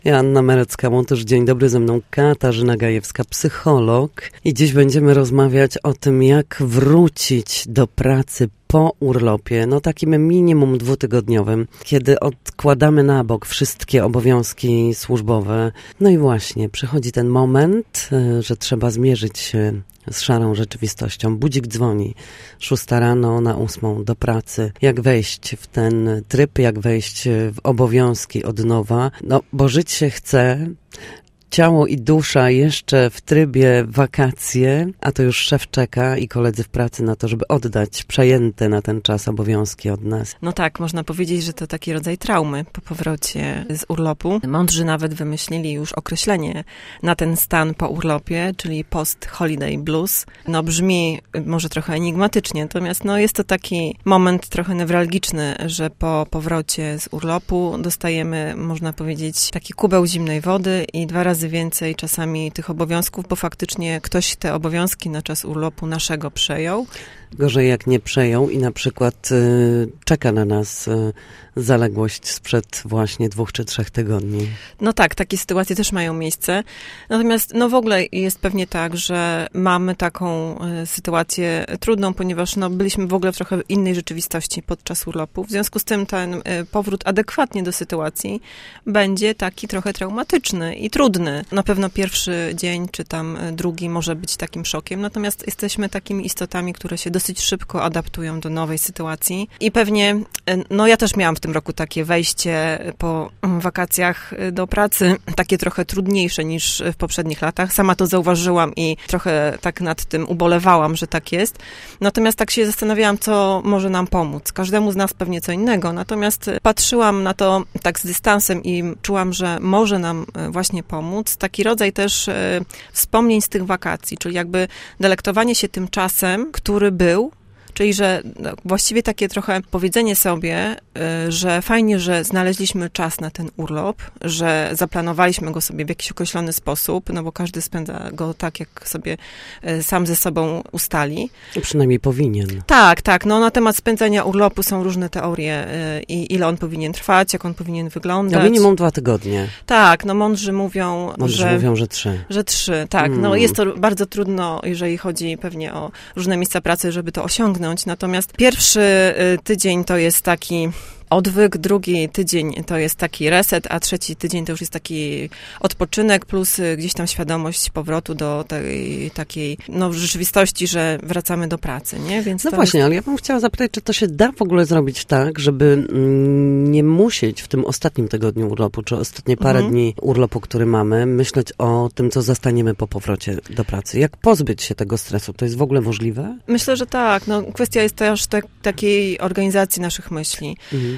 Ja Anna Merecka-Montysz, dzień dobry, ze mną Katarzyna Gajewska, psycholog. I dziś będziemy rozmawiać o tym, jak wrócić do pracy po urlopie, takim minimum 2-tygodniowym, kiedy odkładamy na bok wszystkie obowiązki służbowe. No i właśnie, przychodzi ten moment, że trzeba zmierzyć się z szarą rzeczywistością. Budzik dzwoni 6 rano na 8 do pracy. Jak wejść w ten tryb, jak wejść w obowiązki od nowa? Bo żyć się chce. Ciało i dusza jeszcze w trybie wakacje, a to już szef czeka i koledzy w pracy na to, żeby oddać przejęte na ten czas obowiązki od nas. No tak, można powiedzieć, że to taki rodzaj traumy po powrocie z urlopu. Mądrzy nawet wymyślili już określenie na ten stan po urlopie, czyli post-holiday blues. Brzmi może trochę enigmatycznie, natomiast jest to taki moment trochę newralgiczny, że po powrocie z urlopu dostajemy, można powiedzieć, taki kubeł zimnej wody i 2 razy więcej czasami tych obowiązków, bo faktycznie ktoś te obowiązki na czas urlopu naszego przejął. Gorzej jak nie przejął i na przykład czeka na nas zaległość sprzed właśnie 2 czy 3 tygodni. No tak, takie sytuacje też mają miejsce. Natomiast w ogóle jest pewnie tak, że mamy taką sytuację trudną, ponieważ byliśmy w ogóle w trochę innej rzeczywistości podczas urlopu. W związku z tym ten powrót adekwatnie do sytuacji będzie taki trochę traumatyczny i trudny. Na pewno pierwszy dzień, czy tam drugi może być takim szokiem, natomiast jesteśmy takimi istotami, które się dosyć szybko adaptują do nowej sytuacji. I pewnie, ja też miałam w tym roku takie wejście po wakacjach do pracy, takie trochę trudniejsze niż w poprzednich latach. Sama to zauważyłam i trochę tak nad tym ubolewałam, że tak jest. Natomiast tak się zastanawiałam, co może nam pomóc. Każdemu z nas pewnie co innego. Natomiast patrzyłam na to tak z dystansem i czułam, że może nam właśnie pomóc taki rodzaj też wspomnień z tych wakacji, czyli jakby delektowanie się tym czasem, który był, czyli że właściwie takie trochę powiedzenie sobie, że fajnie, że znaleźliśmy czas na ten urlop, że zaplanowaliśmy go sobie w jakiś określony sposób, bo każdy spędza go tak, jak sobie sam ze sobą ustali. Przynajmniej powinien. Tak. Na temat spędzania urlopu są różne teorie i ile on powinien trwać, jak on powinien wyglądać. Minimum 2 tygodnie. Tak, mądrzy mówią, że 3. Że 3, tak. Jest to bardzo trudno, jeżeli chodzi pewnie o różne miejsca pracy, żeby to osiągnąć. Natomiast pierwszy tydzień to jest taki odwyk, drugi tydzień to jest taki reset, a trzeci tydzień to już jest taki odpoczynek plus gdzieś tam świadomość powrotu do tej takiej rzeczywistości, że wracamy do pracy, nie? Więc właśnie, ale ja bym chciała zapytać, czy to się da w ogóle zrobić tak, żeby nie musieć w tym ostatnim tygodniu urlopu, czy ostatnie parę dni urlopu, który mamy, myśleć o tym, co zastaniemy po powrocie do pracy. Jak pozbyć się tego stresu? To jest w ogóle możliwe? Myślę, że tak. Kwestia jest też takiej organizacji naszych myśli.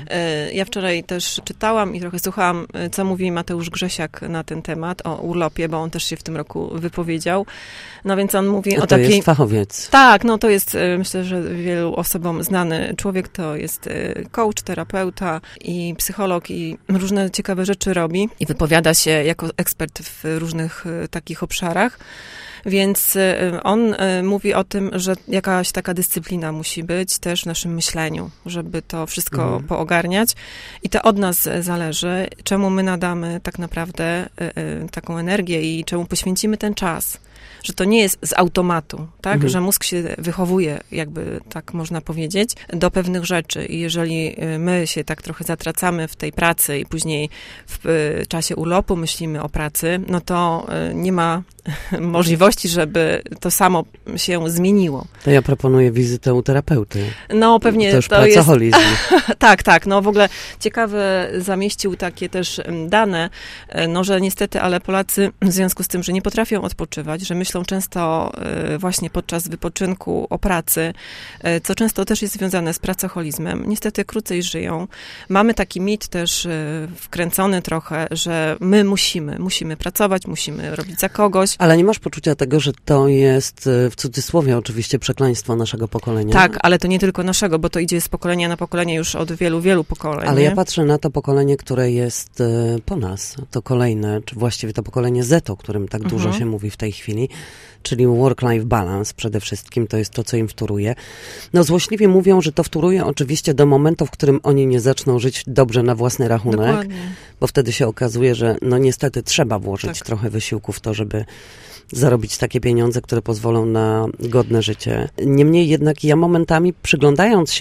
Ja wczoraj też czytałam i trochę słuchałam, co mówi Mateusz Grzesiak na ten temat, o urlopie, bo on też się w tym roku wypowiedział. Więc on mówi o takiej... To jest fachowiec. Tak, to jest, myślę, że wielu osobom znany człowiek, to jest coach, terapeuta i psycholog i różne ciekawe rzeczy robi i wypowiada się jako ekspert w różnych takich obszarach. Więc on mówi o tym, że jakaś taka dyscyplina musi być też w naszym myśleniu, żeby to wszystko poogarniać. I to od nas zależy, czemu my nadamy tak naprawdę taką energię i czemu poświęcimy ten czas. Że to nie jest z automatu, tak? Że mózg się wychowuje, jakby tak można powiedzieć, do pewnych rzeczy. I jeżeli my się tak trochę zatracamy w tej pracy i później w czasie urlopu myślimy o pracy, to nie ma możliwości, żeby to samo się zmieniło. To ja proponuję wizytę u terapeuty. Pewnie to już pracoholizm. Tak. W ogóle ciekawe zamieścił takie też dane, że niestety, ale Polacy w związku z tym, że nie potrafią odpoczywać, że myślą często właśnie podczas wypoczynku o pracy, co często też jest związane z pracoholizmem, niestety krócej żyją. Mamy taki mit też wkręcony trochę, że my musimy pracować, musimy robić za kogoś. Ale nie masz poczucia tego, że to jest w cudzysłowie oczywiście przekleństwo naszego pokolenia? Tak, ale to nie tylko naszego, bo to idzie z pokolenia na pokolenie już od wielu, wielu pokoleń. Ale ja patrzę na to pokolenie, które jest po nas, to kolejne, czy właściwie to pokolenie Z, o którym tak dużo się mówi w tej chwili. chwili, czyli work-life balance przede wszystkim, to jest to, co im wtóruje. No złośliwie mówią, że to wtóruje oczywiście do momentu, w którym oni nie zaczną żyć dobrze na własny rachunek, Dokładnie. bo wtedy się okazuje, że no niestety trzeba włożyć trochę wysiłku w to, żeby zarobić takie pieniądze, które pozwolą na godne życie. Niemniej jednak ja momentami przyglądając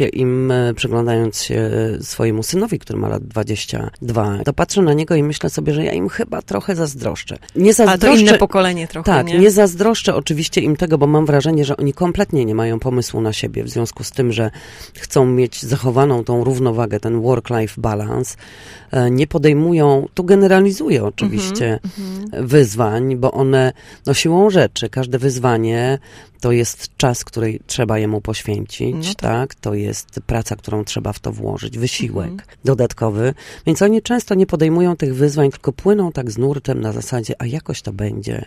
się swojemu synowi, który ma lat 22, to patrzę na niego i myślę sobie, że ja im chyba trochę zazdroszczę. A to inne pokolenie trochę, tak, nie? Nie zazdroszczę oczywiście im tego, bo mam wrażenie, że oni kompletnie nie mają pomysłu na siebie, w związku z tym, że chcą mieć zachowaną tą równowagę, ten work-life balance. Nie podejmują, tu generalizuję oczywiście, wyzwań, bo one, no siłą rzeczy, każde wyzwanie to jest czas, który trzeba jemu poświęcić, No tak? To jest praca, którą trzeba w to włożyć, wysiłek dodatkowy, więc oni często nie podejmują tych wyzwań, tylko płyną tak z nurtem na zasadzie, a jakoś to będzie,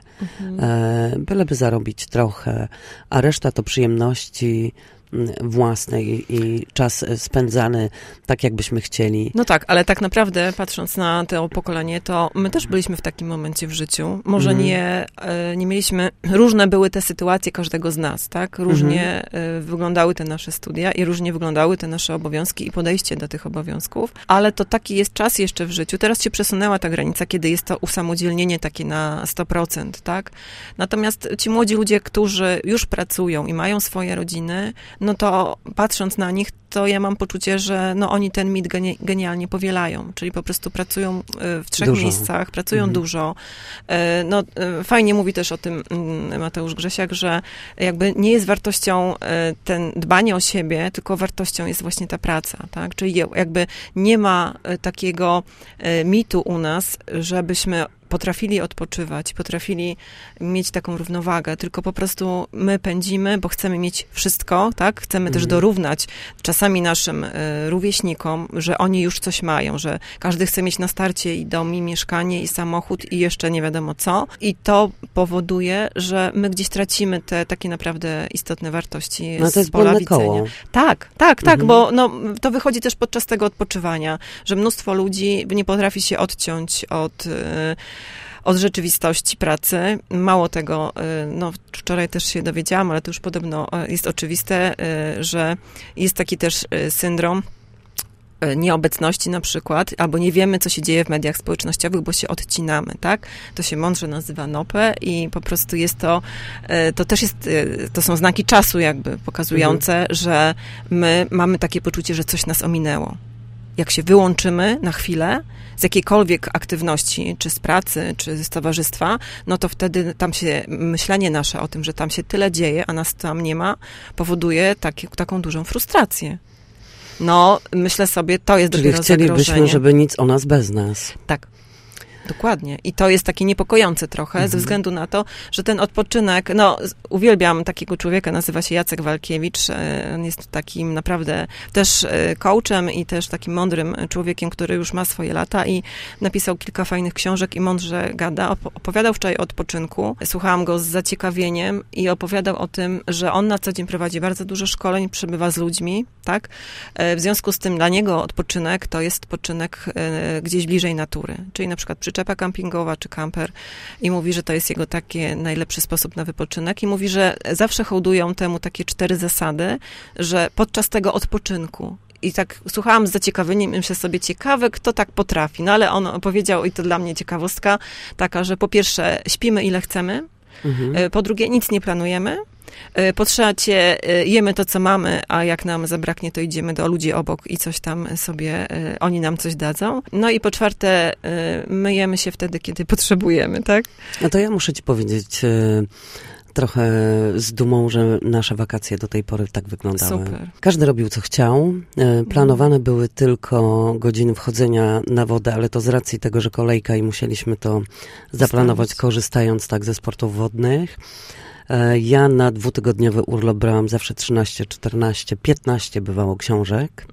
byleby zarobić trochę, a reszta to przyjemności własne i czas spędzany tak, jakbyśmy chcieli. No tak, ale tak naprawdę patrząc na to pokolenie, to my też byliśmy w takim momencie w życiu. Może nie mieliśmy, różne były te sytuacje każdego z nas, tak? Różnie wyglądały te nasze studia i różnie wyglądały te nasze obowiązki i podejście do tych obowiązków, ale to taki jest czas jeszcze w życiu. Teraz się przesunęła ta granica, kiedy jest to usamodzielnienie takie na 100%, tak? Natomiast ci młodzi ludzie, którzy już pracują i mają swoje rodziny, no to patrząc na nich, to ja mam poczucie, że no oni ten mit genialnie powielają, czyli po prostu pracują w 3 miejscach, pracują dużo. No fajnie mówi też o tym Mateusz Grzesiak, że jakby nie jest wartością ten dbanie o siebie, tylko wartością jest właśnie ta praca, tak? Czyli jakby nie ma takiego mitu u nas, żebyśmy potrafili odpoczywać, potrafili mieć taką równowagę, tylko po prostu my pędzimy, bo chcemy mieć wszystko, tak? Chcemy też dorównać czasami naszym rówieśnikom, że oni już coś mają, że każdy chce mieć na starcie i dom, i mieszkanie, i samochód, i jeszcze nie wiadomo co. I to powoduje, że my gdzieś tracimy te takie naprawdę istotne wartości no to jest z pola widzenia. Koło. Tak, bo no, to wychodzi też podczas tego odpoczywania, że mnóstwo ludzi nie potrafi się odciąć od rzeczywistości pracy. Mało tego, no wczoraj też się dowiedziałam, ale to już podobno jest oczywiste, że jest taki też syndrom nieobecności na przykład, albo nie wiemy, co się dzieje w mediach społecznościowych, bo się odcinamy, tak? To się mądrze nazywa NOPE i po prostu jest to też jest, to są znaki czasu jakby pokazujące, że my mamy takie poczucie, że coś nas ominęło. Jak się wyłączymy na chwilę z jakiejkolwiek aktywności, czy z pracy, czy z towarzystwa, no to wtedy tam się myślenie nasze o tym, że tam się tyle dzieje, a nas tam nie ma, powoduje taką dużą frustrację. No, myślę sobie, to jest dopiero zagrożenie. Czyli chcielibyśmy, żeby nic o nas bez nas. Tak. Dokładnie. I to jest takie niepokojące trochę, ze względu na to, że ten odpoczynek, no, uwielbiam takiego człowieka, nazywa się Jacek Walkiewicz, on jest takim naprawdę też coachem i też takim mądrym człowiekiem, który już ma swoje lata i napisał kilka fajnych książek i mądrze gada. Opowiadał wczoraj o odpoczynku, słuchałam go z zaciekawieniem i opowiadał o tym, że on na co dzień prowadzi bardzo dużo szkoleń, przebywa z ludźmi, tak? W związku z tym dla niego odpoczynek to jest odpoczynek gdzieś bliżej natury, czyli na przykład przyczepa kampingowa czy kamper i mówi, że to jest jego taki najlepszy sposób na wypoczynek i mówi, że zawsze hołdują temu takie 4 zasady, że podczas tego odpoczynku i tak słuchałam z zaciekawieniem i myślę sobie, ciekawe, kto tak potrafi, no ale on opowiedział i to dla mnie ciekawostka taka, że po pierwsze śpimy ile chcemy, po drugie nic nie planujemy, po trzecie, jemy to, co mamy, a jak nam zabraknie, to idziemy do ludzi obok i coś tam sobie, oni nam coś dadzą. No i po czwarte, myjemy się wtedy, kiedy potrzebujemy, tak? No to ja muszę ci powiedzieć trochę z dumą, że nasze wakacje do tej pory tak wyglądały. Super. Każdy robił, co chciał. Planowane były tylko godziny wchodzenia na wodę, ale to z racji tego, że kolejka i musieliśmy to zaplanować, korzystając tak ze sportów wodnych. Ja na 2-tygodniowy urlop brałam zawsze 13, 14, 15 bywało książek.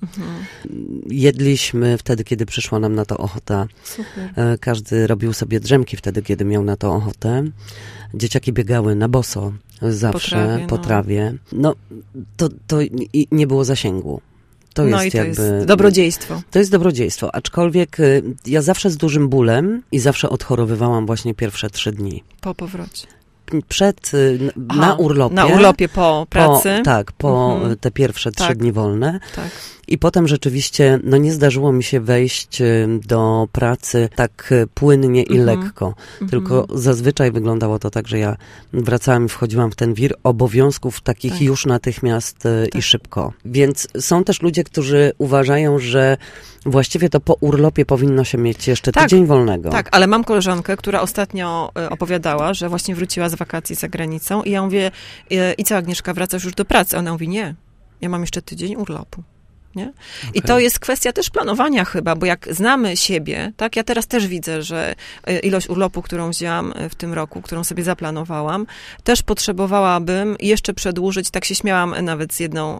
Jedliśmy wtedy, kiedy przyszła nam na to ochota. Super. Każdy robił sobie drzemki wtedy, kiedy miał na to ochotę. Dzieciaki biegały na boso zawsze po trawie. No, to nie było zasięgu. To jest dobrodziejstwo. To jest dobrodziejstwo, aczkolwiek ja zawsze z dużym bólem i zawsze odchorowywałam właśnie pierwsze 3 dni. Po powrocie. na urlopie. Na urlopie po pracy. Po te pierwsze 3 dni wolne. Tak. I potem rzeczywiście, nie zdarzyło mi się wejść do pracy tak płynnie i lekko. Tylko zazwyczaj wyglądało to tak, że ja wracałam i wchodziłam w ten wir obowiązków takich już natychmiast i szybko. Więc są też ludzie, którzy uważają, że właściwie to po urlopie powinno się mieć jeszcze tydzień wolnego. Tak, ale mam koleżankę, która ostatnio opowiadała, że właśnie wróciła z wakacji za granicą i ja mówię, i co, Agnieszka, wracasz już do pracy? Ona mówi, nie, ja mam jeszcze tydzień urlopu. Nie? Okay. I to jest kwestia też planowania chyba, bo jak znamy siebie, tak, ja teraz też widzę, że ilość urlopu, którą wzięłam w tym roku, którą sobie zaplanowałam, też potrzebowałabym jeszcze przedłużyć, tak się śmiałam nawet z jedną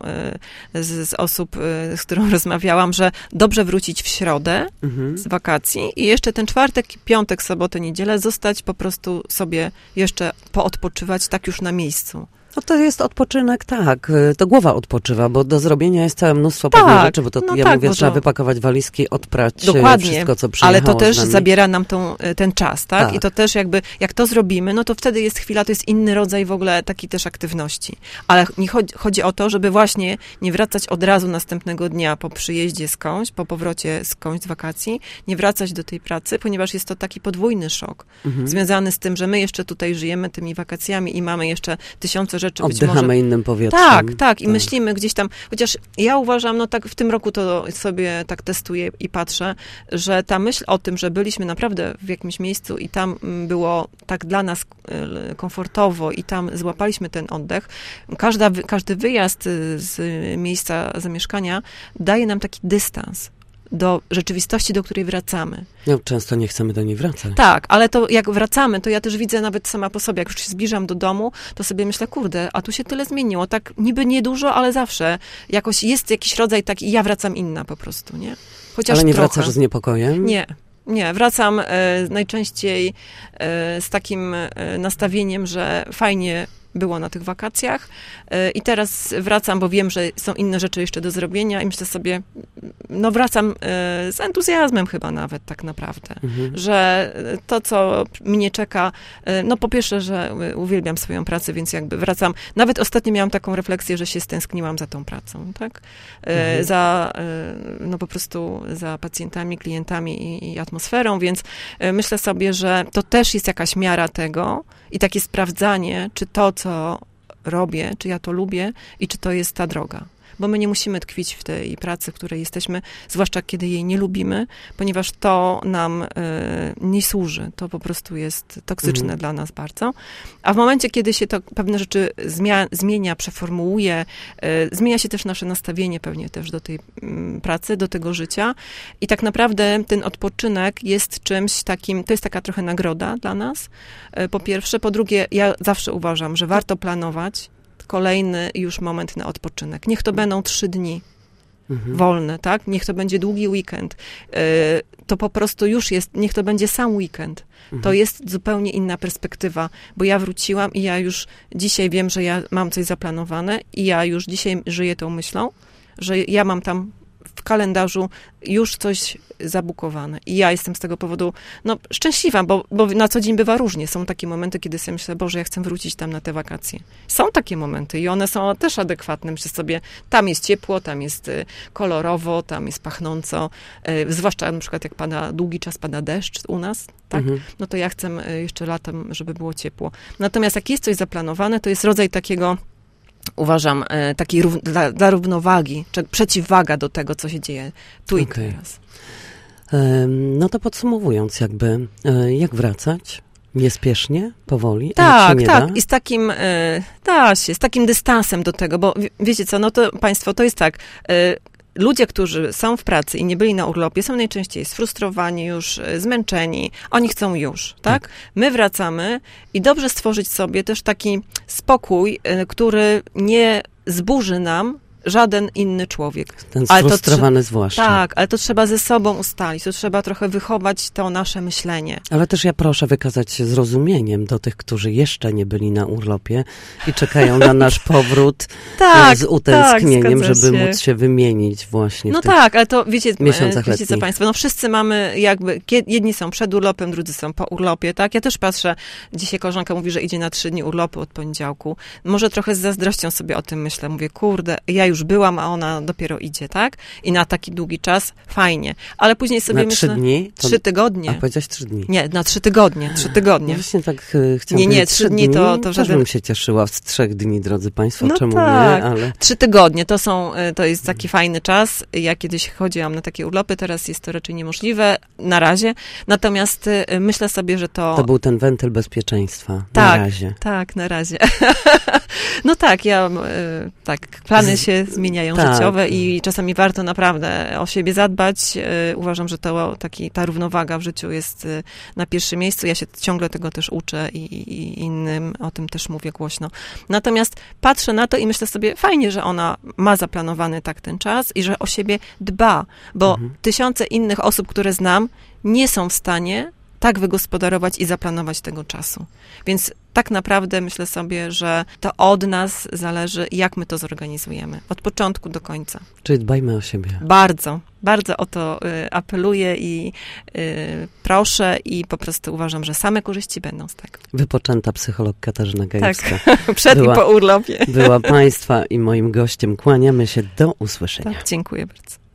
z osób, z którą rozmawiałam, że dobrze wrócić w środę z wakacji i jeszcze ten czwartek, piątek, sobotę, niedzielę zostać po prostu sobie jeszcze poodpoczywać tak już na miejscu. No to jest odpoczynek, tak. To głowa odpoczywa, bo do zrobienia jest całe mnóstwo pewnych rzeczy, bo to mówię, trzeba wypakować walizki, odprać wszystko, co przyjechało. Ale to też zabiera nam ten czas, tak? I to też jakby, jak to zrobimy, no to wtedy jest chwila, to jest inny rodzaj w ogóle takiej też aktywności. Ale chodzi o to, żeby właśnie nie wracać od razu następnego dnia po przyjeździe skądś, po powrocie skądś z wakacji, nie wracać do tej pracy, ponieważ jest to taki podwójny szok, związany z tym, że my jeszcze tutaj żyjemy tymi wakacjami i mamy jeszcze tysiące rzeczy. Oddychamy innym powietrzem. Tak. I myślimy gdzieś tam, chociaż ja uważam, tak w tym roku to sobie tak testuję i patrzę, że ta myśl o tym, że byliśmy naprawdę w jakimś miejscu i tam było tak dla nas komfortowo i tam złapaliśmy ten oddech. Każdy wyjazd z miejsca zamieszkania daje nam taki dystans do rzeczywistości, do której wracamy. No, często nie chcemy do niej wracać. Tak, ale to jak wracamy, to ja też widzę nawet sama po sobie, jak już się zbliżam do domu, to sobie myślę, kurde, a tu się tyle zmieniło. Tak niby niedużo, ale zawsze jakoś jest jakiś rodzaj taki, ja wracam inna po prostu, nie? Chociaż ale nie trochę. wracasz z niepokojem? Nie, wracam najczęściej z takim nastawieniem, że fajnie było na tych wakacjach i teraz wracam, bo wiem, że są inne rzeczy jeszcze do zrobienia i myślę sobie, wracam z entuzjazmem chyba nawet tak naprawdę, że to, co mnie czeka, po pierwsze, że uwielbiam swoją pracę, więc jakby wracam. Nawet ostatnio miałam taką refleksję, że się stęskniłam za tą pracą, tak? Po prostu za pacjentami, klientami i atmosferą, więc myślę sobie, że to też jest jakaś miara tego i takie sprawdzanie, czy to, co robię, czy ja to lubię i czy to jest ta droga. Bo my nie musimy tkwić w tej pracy, w której jesteśmy, zwłaszcza kiedy jej nie lubimy, ponieważ to nam nie służy. To po prostu jest toksyczne dla nas bardzo. A w momencie, kiedy się to pewne rzeczy zmienia, przeformułuje, zmienia się też nasze nastawienie pewnie też do tej pracy, do tego życia. I tak naprawdę ten odpoczynek jest czymś takim, to jest taka trochę nagroda dla nas, po pierwsze. Po drugie, ja zawsze uważam, że warto planować kolejny już moment na odpoczynek. Niech to będą 3 dni wolne, tak? Niech to będzie długi weekend. To po prostu już jest, niech to będzie sam weekend. To jest zupełnie inna perspektywa, bo ja wróciłam i ja już dzisiaj wiem, że ja mam coś zaplanowane i ja już dzisiaj żyję tą myślą, że ja mam tam w kalendarzu już coś zabukowane. I ja jestem z tego powodu szczęśliwa, bo na co dzień bywa różnie. Są takie momenty, kiedy sobie myślę, Boże, ja chcę wrócić tam na te wakacje. Są takie momenty i one są też adekwatne. Myślę sobie, tam jest ciepło, tam jest kolorowo, tam jest pachnąco. Zwłaszcza na przykład jak długi czas pada deszcz u nas, tak? No to ja chcę jeszcze latem, żeby było ciepło. Natomiast jak jest coś zaplanowane, to jest rodzaj takiego, uważam, takiej dla równowagi, czy przeciwwaga do tego, co się dzieje tu i teraz. No to podsumowując jakby, jak wracać? Niespiesznie, powoli? Tak. I z takim, z takim dystansem do tego, bo wiecie co, to państwo, to jest tak, ludzie, którzy są w pracy i nie byli na urlopie, są najczęściej sfrustrowani już, zmęczeni. Oni chcą już, tak? My wracamy i dobrze stworzyć sobie też taki spokój, który nie zburzy nam żaden inny człowiek. Ten sfrustrowany zwłaszcza. Tak, ale to trzeba ze sobą ustalić, to trzeba trochę wychować to nasze myślenie. Ale też ja proszę wykazać się zrozumieniem do tych, którzy jeszcze nie byli na urlopie i czekają na nasz powrót z utęsknieniem, żeby móc się wymienić właśnie w tych ale to wiecie miesiącach co Państwo, no wszyscy mamy jakby, jedni są przed urlopem, drudzy są po urlopie, tak? Ja też patrzę, dzisiaj koleżanka mówi, że idzie na 3 dni urlopu od poniedziałku. Może trochę z zazdrością sobie o tym myślę. Mówię, kurde, ja już byłam, a ona dopiero idzie, tak? I na taki długi czas fajnie. Ale później sobie myślę... 3 dni? 3 tygodnie. A powiedziałaś 3 dni? Nie, na 3 tygodnie. 3 tygodnie. No właśnie tak chciałam Nie, 3 dni to żebym... bym się cieszyła z 3 dni, drodzy Państwo, no czemu tak. nie, ale... 3 tygodnie to jest taki fajny czas. Ja kiedyś chodziłam na takie urlopy, teraz jest to raczej niemożliwe, na razie. Natomiast myślę sobie, że to... To był ten wentyl bezpieczeństwa, tak, na razie. Tak, na razie. No tak, plany się zmieniają życiowe i czasami warto naprawdę o siebie zadbać. Uważam, że ta równowaga w życiu jest na pierwszym miejscu. Ja się ciągle tego też uczę i innym o tym też mówię głośno. Natomiast patrzę na to i myślę sobie, fajnie, że ona ma zaplanowany tak ten czas i że o siebie dba, bo tysiące innych osób, które znam, nie są w stanie tak wygospodarować i zaplanować tego czasu. Więc tak naprawdę myślę sobie, że to od nas zależy, jak my to zorganizujemy. Od początku do końca. Czyli dbajmy o siebie. Bardzo, bardzo o to apeluję i proszę i po prostu uważam, że same korzyści będą z tego. Wypoczęta psycholog Katarzyna Gajewska. Tak, przed i po urlopie. Była Państwa i moim gościem. Kłaniamy się, do usłyszenia. Tak, dziękuję bardzo.